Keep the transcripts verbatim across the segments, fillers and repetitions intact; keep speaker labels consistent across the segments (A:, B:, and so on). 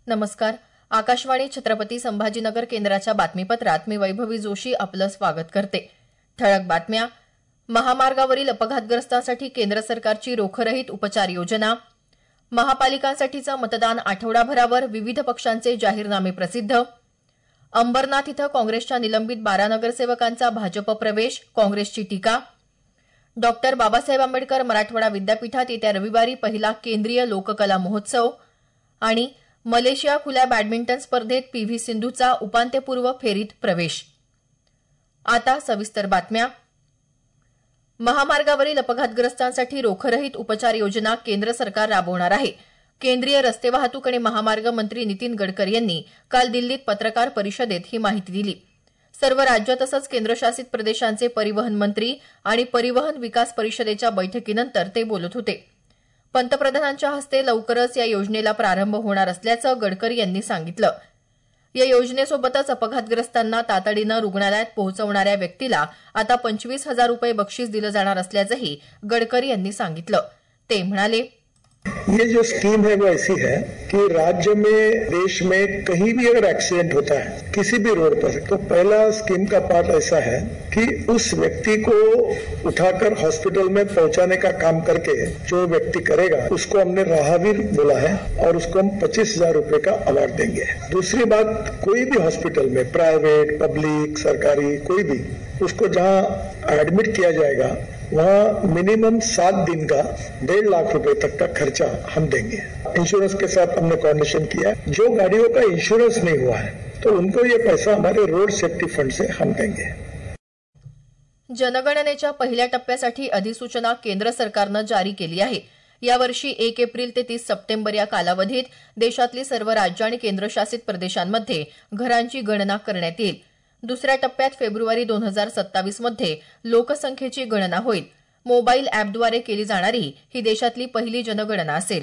A: नमस्कार. आकाशवाणी छत्रपती संभाजीनगर केंद्राच्या बातमीपत्रात मी वैभवी जोशी आपलं स्वागत करते. ठळक बातम्या. महामार्गावरील अपघातग्रस्तांसाठी केंद्र सरकारची रोखरहित उपचार योजना. महापालिकांसाठीचं मतदान आठवडाभरावर विविध पक्षांचे जाहीरनामे प्रसिद्ध. अंबरनाथ इथं काँग्रेसच्या निलंबित बारा नगरसेवकांचा भाजप प्रवेश, काँग्रेसची टीका. डॉक्टर बाबासाहेब आंबेडकर मराठवाडा विद्यापीठात येत्या रविवारी पहिला केंद्रीय लोककला महोत्सव. आणि मलेशिया खुल्या बॅडमिंटन स्पर्धेत पीव्ही सिंधूचा उपांत्यपूर्व फेरीत प्रवेश. आता सविस्तर बातम्या. महामार्गावरील अपघातग्रस्तांसाठी रोखरहित उपचार योजना केंद्र सरकार राबवणार आहे. केंद्रीय रस्ते वाहतूक आणि महामार्ग मंत्री नितीन गडकरी यांनी काल दिल्लीत पत्रकार परिषदेत ही माहिती दिली. सर्व राज्य तसंच केंद्रशासित प्रदेशांचे परिवहन मंत्री आणि परिवहन विकास परिषदेच्या बैठकीनंतर ते बोलत होते. पंतप्रधानांच्या हस्ते लवकरच या योजनेला प्रारंभ होणार असल्याचं गडकरी यांनी सांगितलं. या योजनेसोबतच अपघातग्रस्तांना तातडीनं रुग्णालयात पोहोचवणाऱ्या व्यक्तीला आता पंचवीस हजार रुपये बक्षीस दिलं जाणार असल्याचंही गडकरी यांनी सांगितलं. ते म्हणाले,
B: ये जो स्कीम है वो ऐसी है कि राज्य में, देश में कहीं भी अगर एक्सीडेंट होता है किसी भी रोड पर, तो पहला स्कीम का पार्ट ऐसा है कि उस व्यक्ति को उठाकर हॉस्पिटल में पहुंचाने का काम करके जो व्यक्ति करेगा उसको हमने राहगीर बोला है और उसको हम पच्चीस हजार रूपये का अवार्ड देंगे. दूसरी बात, कोई भी हॉस्पिटल में, प्राइवेट, पब्लिक, सरकारी, कोई भी, उसको जहां एडमिट किया जाएगा वहाँ मिनिमम सात दिन का डेढ़ लाख रुपए तक का खर्चा हम देंगे. इंश्योरेंस के साथ हमने कोऑर्डिनेशन किया है. जो गाड़ियों का इंश्योरेंस नहीं हुआ है तो उनको ये पैसा हमारे रोड सेफ्टी फंड से हम देंगे.
A: जनगणनेच्या पहिल्या टप्प्यासाठी अधिसूचना केंद्र सरकारनं जारी केली आहे. यावर्षी एक एप्रिल ते तीस सप्टेंबर या कालावधीत देशातली सर्व राज्य आणि केंद्रशासित प्रदेशांमध्ये घरांची गणना करण्यात येईल. दुसऱ्या टप्प्यात फेब्रुवारी दोन हजार सत्तावीस मध्ये लोकसंख्येची गणना होईल. मोबाईल अॅपद्वारे केली जाणारी ही देशातली पहिली जनगणना असेल.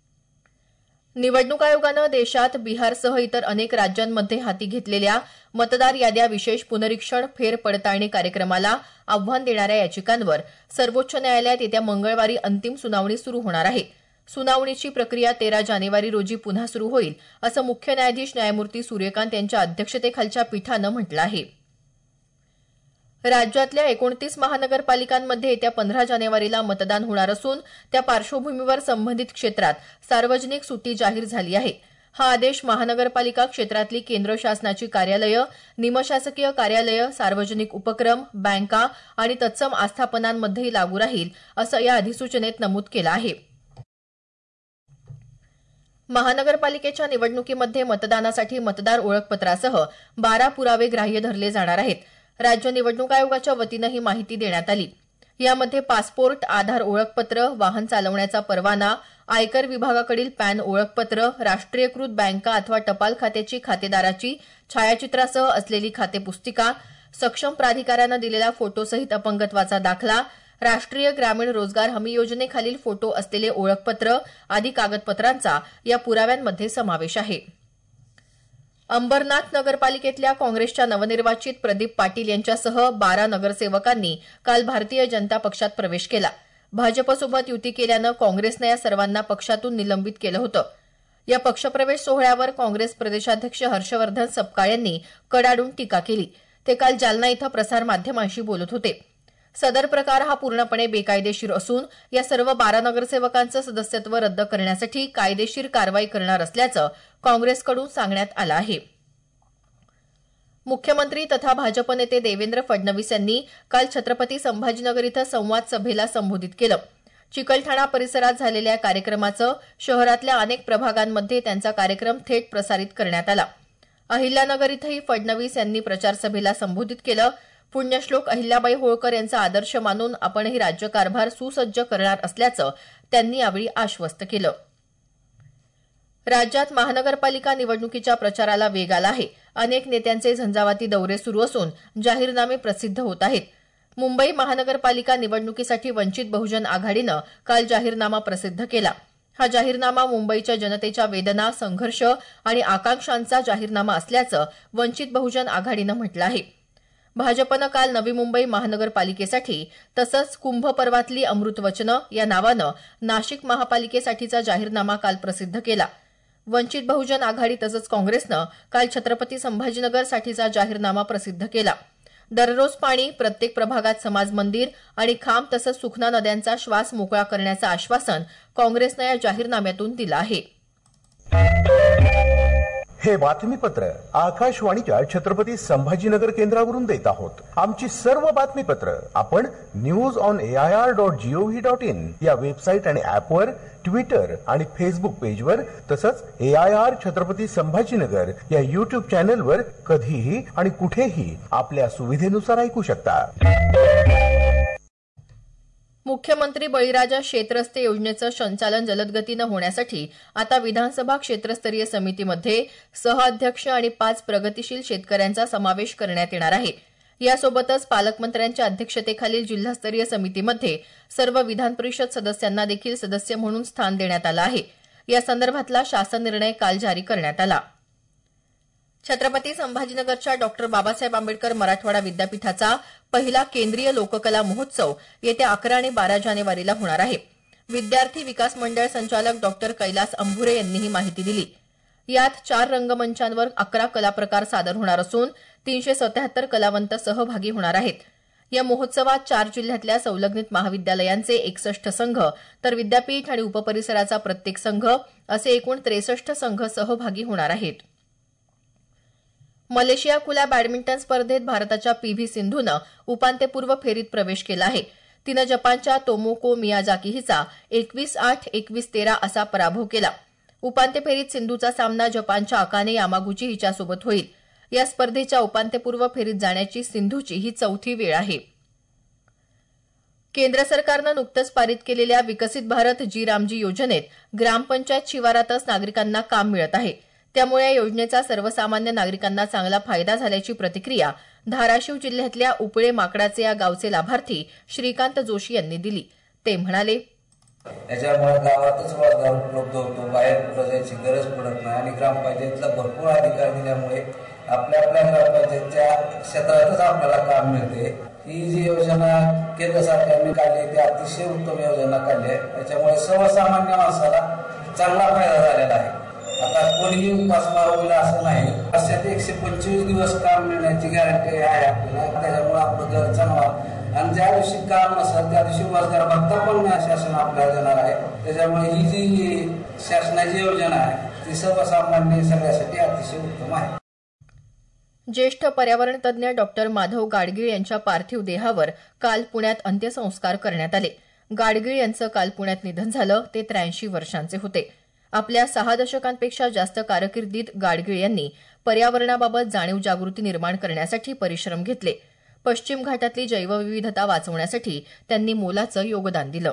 A: निवडणूक आयोगानं देशात बिहारसह इतर अनेक राज्यांमध्ये हाती घेतलेल्या मतदार याद्या विशेष पुनरीक्षण फेरपडताळणी कार्यक्रमाला आव्हान देणाऱ्या याचिकांवर सर्वोच्च न्यायालयात येत्या मंगळवारी अंतिम सुनावणी सुरू होणार आहे. सुनावणीची प्रक्रिया तेरा जानेवारी रोजी पुन्हा सुरू होईल, असं मुख्य न्यायाधीश न्यायमूर्ती सूर्यकांत यांच्या अध्यक्षतेखालच्या पीठानं म्हटलं आहे. राज्यातल्या एकोणतीस महानगरपालिकांमध्ये येत्या पंधरा जानेवारीला मतदान होणार असून त्या पार्श्वभूमीवर संबंधित क्षेत्रात सार्वजनिक सुट्टी जाहीर झाली आहे. हा आदेश महानगरपालिका क्षेत्रातली केंद्र शासनाची कार्यालयं, निमशासकीय कार्यालयं, सार्वजनिक उपक्रम, बँका आणि तत्सम आस्थापनांमध्येही लागू राहील, असं या अधिसूचनेत नमूद केलं आहे. महानगरपालिकेच्या निवडणुकीमध्ये मतदानासाठी मतदार ओळखपत्रासह बारा पुरावे ग्राह्य धरले जाणार आहेत. राज्य निवडणूक आयोगाच्या वतीनं ही माहिती देण्यात आली. यामध्ये पासपोर्ट, आधार ओळखपत्र, वाहन चालवण्याचा परवाना, आयकर विभागाकडील पॅन ओळखपत्र, राष्ट्रीयकृत बँका अथवा टपाल खात्याची खातेदाराची छायाचित्रासह असलेली खातेपुस्तिका, सक्षम प्राधिकाऱ्यानं दिलेला फोटोसहित अपंगत्वाचा दाखला, राष्ट्रीय ग्रामीण रोजगार हमी योजनेखालील फोटो असलेले ओळखपत्र आदी कागदपत्रांचा या पुराव्यांमध्ये समावेश आहे. अंबरनाथ नगरपालिकेतल्या काँग्रेसच्या नवनिर्वाचित प्रदीप पाटील यांच्यासह बारा नगरसेवकांनी काल भारतीय जनता पक्षात प्रवेश केला. भाजपसोबत युती केल्यानं काँग्रेसनं या सर्वांना पक्षातून निलंबित केलं होतं. या पक्षप्रवेश सोहळ्यावर काँग्रेस प्रदेशाध्यक्ष हर्षवर्धन सपकाळ यांनी कडाडून टीका केली. ते काल जालना इथं प्रसारमाध्यमांशी बोलत होते. सदर प्रकार हा पूर्णपणे बेकायदेशीर असून या सर्व बारा नगरसेवकांचं सदस्यत्व रद्द करण्यासाठी कायदेशीर कारवाई करणार असल्याचं काँग्रेसकडून सांगण्यात आलं आहे. मुख्यमंत्री तथा भाजप नेते देवेंद्र फडणवीस यांनी काल छत्रपती संभाजीनगर इथं संवाद सभेला संबोधित केलं. चिकलठाणा परिसरात झालेल्या कार्यक्रमाचं शहरातल्या अनेक प्रभागांमध्ये त्यांचा कार्यक्रम थेट प्रसारित करण्यात आला. अहिल्यानगर इथंही फडणवीस यांनी प्रचारसभेला संबोधित केलं. पुण्यश्लोक अहिल्याबाई होळकर यांचा आदर्श मानून आपणही राज्यकारभार सुसज्ज करणार असल्याचं त्यांनी यावेळी आश्वस्त केलं. राज्यात महानगरपालिका निवडणुकीच्या प्रचाराला वेग आला आहे. अनेक नेत्यांचे झंझावाती दौरे सुरू असून जाहीरनामे प्रसिद्ध होत आहेत. मुंबई महानगरपालिका निवडणुकीसाठी वंचित बहुजन आघाडीनं काल जाहीरनामा प्रसिद्ध केला. हा जाहीरनामा मुंबईच्या जनतेच्या वेदना, संघर्ष आणि आकांक्षांचा जाहीरनामा असल्याचं वंचित बहुजन आघाडीनं म्हटलं आहे. भाजपनं काल नवी मुंबई महानगरपालिकेसाठी तसंच कुंभ पर्वातली अमृत वचनं या नावानं नाशिक महापालिकेसाठीचा जाहीरनामा काल प्रसिद्ध केला. वंचित बहुजन आघाडी तसंच काँग्रेसनं काल छत्रपती संभाजीनगरसाठीचा जाहीरनामा प्रसिद्ध केला. दररोज पाणी, प्रत्येक प्रभागात समाज मंदिर आणि खांब तसंच सुखना नद्यांचा श्वास मोकळा करण्याचं आश्वासन काँग्रेसनं या जाहीरनाम्यातून दिलं आहे.
C: हे बातमीपत्र आकाशवाणीच्या छत्रपती संभाजीनगर केंद्रावरून देत आहोत. आमची सर्व बातमीपत्र आपण news on AIR dot gov dot in या वेबसाईट आणि ऍपवर, ट्विटर आणि फेसबुक पेजवर तसंच एआयआर छत्रपती संभाजीनगर या युट्यूब चॅनलवर कधीही आणि कुठेही आपल्या सुविधेनुसार ऐकू शकता.
A: मुख्यमंत्री बळीराजा शेतरस्ते योजनेचं संचालन जलदगतीनं होण्यासाठी आता विधानसभा क्षेत्रस्तरीय समितीमध्ये सहअध्यक्ष आणि पाच प्रगतीशील शेतकऱ्यांचा समावेश करण्यात येणार आहे. यासोबतच पालकमंत्र्यांच्या अध्यक्षतेखालील जिल्हास्तरीय समितीमध्ये सर्व विधान परिषद सदस्यांना देखील सदस्य म्हणून स्थान देण्यात आलं आहे. या संदर्भातला शासन निर्णय काल जारी करण्यात आला. छत्रपती संभाजीनगरच्या डॉक्टर बाबासाहेब आंबेडकर मराठवाडा विद्यापीठाचा पहिला केंद्रीय लोककला महोत्सव येत्या अकरा आणि बारा जानेवारीला होणार आहे. विद्यार्थी विकास मंडळ संचालक डॉक्टर कैलास अंभुरे यांनी ही माहिती दिली. यात चार रंगमंचांवर अकरा कलाप्रकार सादर होणार असून तीनशे सत्याहत्तर कलावंत सहभागी होणार आहेत. या महोत्सवात चार जिल्ह्यातल्या संलग्नित महाविद्यालयांचे एकसष्ट संघ तर विद्यापीठ आणि उपपरिसराचा प्रत्येक संघ असे एकूण त्रेसष्ट संघ सहभागी होणार आहेत. मलेशिया खुल्या बॅडमिंटन स्पर्धेत भारताच्या पी व्ही सिंधूनं उपांत्यपूर्व फेरीत प्रवेश केला आहे. तिनं जपानच्या तोमोको मियाजाकी हिचा एकवीस आठ एकवीस तेरा असा पराभव केला. उपांत्य फेरीत सिंधूचा सामना जपानच्या अकाने यामागुची हिच्यासोबत होईल. या स्पर्धेच्या उपांत्यपूर्व फेरीत जाण्याची सिंधूची ही चौथी वेळ आहे. केंद्र सरकारनं नुकतंच पारित केलेल्या विकसित भारत जी रामजी योजनेत ग्रामपंचायत शिवारातच नागरिकांना काम मिळत आहे. त्यामुळे या योजनेचा सर्वसामान्य नागरिकांना चांगला फायदा झाल्याची प्रतिक्रिया धाराशिव जिल्ह्यातल्या उपळे माकडाचे या गावचे लाभार्थी श्रीकांत जोशी यांनी दिली. ते म्हणाले,
D: याच्यामुळे गावातच रोजगार उपलब्ध होतो, बाहेर कुठं जायची गरज पडत नाही आणि ग्रामपंचायतीला भरपूर अधिकार दिल्यामुळे आपल्या आपल्या ग्रामपंचायतच्या क्षेत्रातच आपल्याला काम मिळते. ही जी योजना केंद्र सरकारने काढली ती अतिशय उत्तम योजना काढली आहे. त्याच्यामुळे सर्वसामान्य माणसाला चांगला फायदा झालेला आहे. आता कोणीही उपासमार होईल असं नाही. वर्षात एकशे पंचवीस दिवस काम मिळण्याची गॅरंटी आहे आपल्याला. त्याच्यामुळे आपलं घर चांगलं आणि ज्या दिवशी काम नसेल त्या दिवशी रोजगार भत्ता पण शासन आपल्याला देणार आहे. त्याच्यामुळे ही जी शासनाची योजना आहे ती सर्वसामान्य सगळ्यासाठी अतिशय उत्तम आहे.
A: ज्येष्ठ पर्यावरण तज्ज्ञ डॉक्टर माधव गाडगीळ यांच्या पार्थिव देहावर काल पुण्यात अंत्यसंस्कार करण्यात आले. गाडगीळ यांचं काल पुण्यात निधन झालं. ते त्र्याऐंशी वर्षांचे होते. आपल्या सहा दशकांपेक्षा जास्त कारकिर्दीत गाडगीळ यांनी पर्यावरणाबाबत जाणीव जागृती निर्माण करण्यासाठी परिश्रम घेतले. पश्चिम घाटातली जैवविविधता वाचवण्यासाठी त्यांनी मोलाचं योगदान दिलं.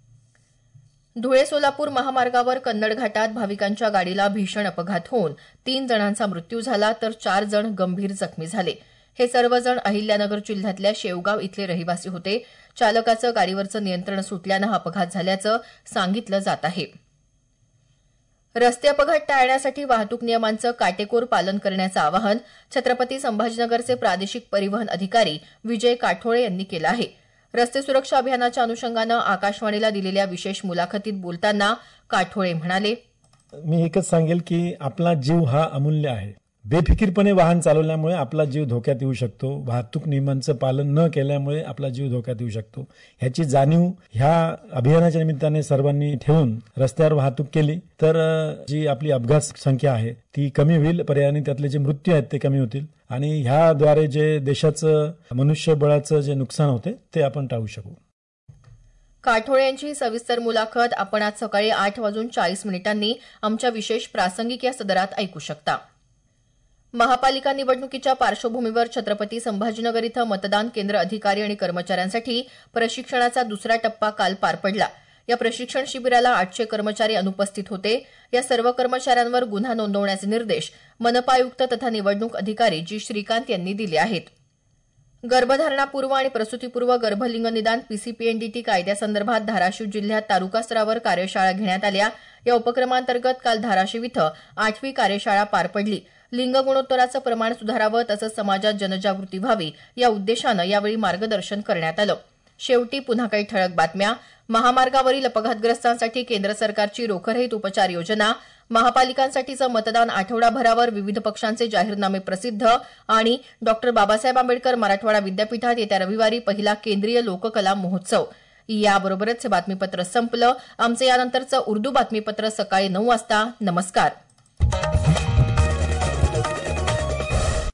A: धुळे सोलापूर महामार्गावर कन्नड घाटात भाविकांच्या गाडीला भीषण अपघात होऊन तीन जणांचा मृत्यू झाला तर चार जण गंभीर जखमी झाले. हे सर्वजण अहिल्यानगर जिल्ह्यातल्या शेवगाव इथले रहिवासी होते. चालकाचं गाडीवरचं नियंत्रण सुटल्यानं हा अपघात झाल्याचं सांगितलं जात आहे. रस्ते अपघात टाळण्यासाठी वाहतूक नियमांचं काटेकोर पालन करण्याचं आवाहन छत्रपती संभाजीनगरचे प्रादेशिक परिवहन अधिकारी विजय काठोळे यांनी केलं आहे. रस्ते सुरक्षा अभियानाच्या अनुषंगानं आकाशवाणीला दिलेल्या विशेष मुलाखतीत बोलताना काठोळे म्हणाले,
E: मी एकच सांगेल की आपला जीव हा अमूल्य आहे. बेफिकीरपणे वाहन चालवल्यामुळे आपला जीव धोक्यात येऊ शकतो. वाहतूक नियमांचं पालन न केल्यामुळे आपला जीव धोक्यात येऊ शकतो. ह्याची जाणीव ह्या अभियानाच्या निमित्ताने सर्वांनी ठेवून रस्त्यावर वाहतूक केली तर जी आपली अपघात संख्या आहे ती कमी होईल. पर्यायाने त्यातले जे मृत्यू आहेत ते कमी होतील आणि ह्याद्वारे जे देशाचं मनुष्यबळाचं जे नुकसान होते ते आपण टाळू शकू.
A: काठोळे यांची सविस्तर मुलाखत आपण आज सकाळी आठ वाजून चाळीस मिनिटांनी आमच्या विशेष प्रासंगिक या सदरात ऐकू शकता. महापालिका निवडणुकीच्या पार्श्वभूमीवर छत्रपती संभाजीनगर इथं मतदान केंद्र अधिकारी आणि कर्मचाऱ्यांसाठी प्रशिक्षणाचा दुसरा टप्पा काल पार पडला. या प्रशिक्षण शिबिराला आठशे कर्मचारी अनुपस्थित होते. या सर्व कर्मचाऱ्यांवर गुन्हा नोंदवण्याचे निर्देश मनपा आयुक्त तथा निवडणूक अधिकारी जी श्रीकांत यांनी दिले आहेत. गर्भधारणापूर्व आणि प्रसूतीपूर्व गर्भलिंग निदान पीसीपीएनडीटी कायद्यासंदर्भात धाराशिव जिल्ह्यात तालुकास्तरावर कार्यशाळा घेण्यात आल्या. या उपक्रमांतर्गत काल धाराशिव इथं आठवी कार्यशाळा पार पडली. लिंग गुणोत्तराचं प्रमाण सुधारावं तसंच समाजात जनजागृती व्हावी या उद्देशानं यावेळी मार्गदर्शन करण्यात आलं. शेवटी पुन्हा काही ठळक बातम्या. महामार्गावरील अपघातग्रस्तांसाठी केंद्र सरकारची रोखरहित उपचार योजना, महापालिकांसाठीचं मतदान आठवडाभरावर, विविध पक्षांचे जाहीरनामे प्रसिद्ध आणि डॉक्टर बाबासाहेब आंबेडकर मराठवाडा विद्यापीठात येत्या रविवारी पहिला केंद्रीय लोककला महोत्सव. याबरोबरच हे बातमीपत्र संपलं. आमचं यानंतरचं उर्दू बातमीपत्र सकाळी नऊ वाजता. नमस्कार.